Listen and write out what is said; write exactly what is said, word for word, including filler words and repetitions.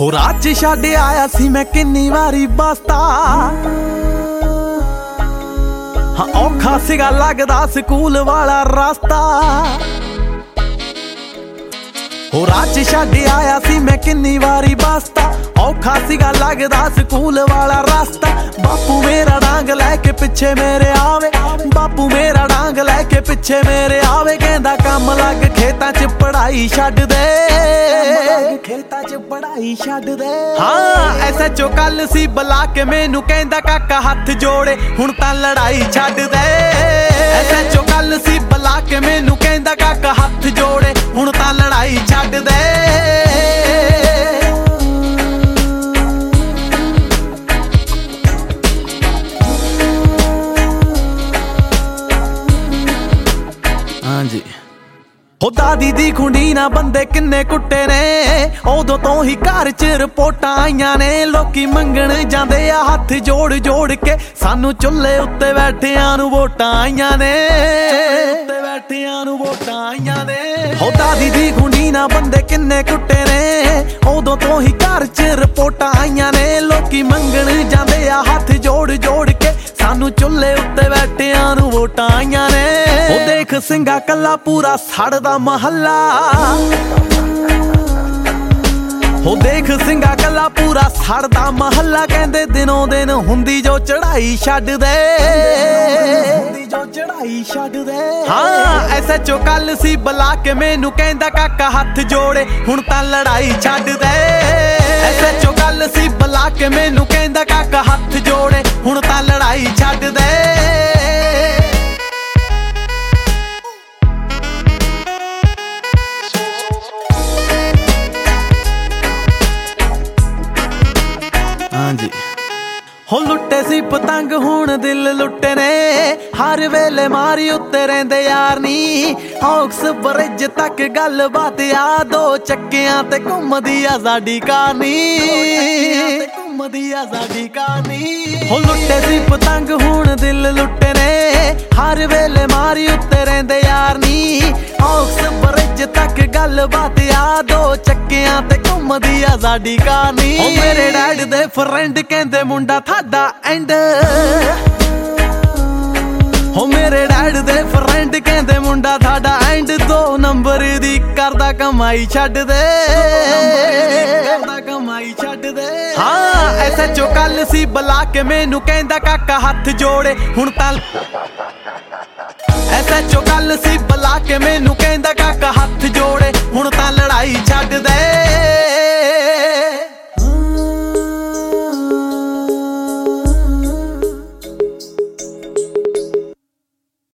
हो रात च छड्ड आया सी मैं किन्नी वारी बस्ता हाँ औखा सीगा लगदा स्कूल वाला रास्ता हो रात च छड्ड आया सी मैं किन्नी वारी बस्ता औखा सीगा लगदा स्कूल वाला रास्ता बापू मेरा डांग लैके पिछे मेरे आवे बापू मेरा डांग लैके पिछे मेरे आवे कहंदा कम लग खेतां च पढ़ाई छड्ड दे खेतां च पढ़ाई छड्ड दे हाँ ऐसा चो कल सी बुला के मैनू कहंदा काका हथ जोड़े हुण तां लड़ाई छड्ड दे ऐसा चो कल सी बुला के मैनू कहंदा काका हथ जोड़े हुण तां लड़ाई छड्ड दे हो दादी दी खुंडी ना बंदे किन्ने कुट्टे ने उदों तो ही घर च रिपोर्टां आईयां ने लोकी मंगण जांदे आ हथ जोड़ जोड़ के सानू चुल्हे उत्ते बैठियां नू वोटां आईयां ने उत्ते बैठियां नू वोटां आईयां ने हो दादी दी खुंडी ना बंदे किन्ने कुट्टे ने उदों तो ही घर च रिपोर्टां आईयां ने लोकी मंगण जांदे आ हथ जोड़ जोड़ के सानू चुल्हे उत्ते बैठियां नू वोटां आईयां ने ओ देख सिंगा कल्ला पूरा सड़दा महल्ला हो देख सिंगा कल्ला पूरा सड़दा महल्ला कहंदे दिनों दिन हुंदी जो चढ़ाई छड्ड दे हुंदी जो चढ़ाई छड्ड दे हाँ ऐसा चो कल सी बुला के मैनू कहंदा काका हथ जोड़े हुण तां लड़ाई छड्ड दे ऐसा चो कल सी बुला के मैनू कहंदा काका हथ जोड़े हुण तां लड़ाई छड्ड दे हो लुट्टे सी पतंग हुण दिल लुट्टे ने हर वेले मारी उत्ते रहिंदे यार नी हॉक्स ब्रिज तक गल बात आ दो चक्कियां ते घुमदी आ साडी कहानी घुमदी आ साडी कहानी हो लुट्टे सी पतंग हुण दिल लुट्टे ने हर वेले मारी उत्ते रहिंदे यार नी हॉक्स ब्रिज तक गल बात आ दो चक्कियां ते घुमदी आ साडी कहानी हो मेरे डैड दे फ्रेंड कहंदे मुंडा थाडा एंड हो मेरे डैड दे फ्रेंड कहंदे मुंडा थाडा एंड दो नंबर दी करदा कमाई छड्ड दे करदा कमाई छड्ड दे हाँ ऐसा चो कल सी बुला के मैनू कहंदा काका हथ जोड़े हुण तां ऐसा चो कल सी बुला के मैनू कहंदा काका हथ जोड़े हुण तां लड़ाई छड्ड दे।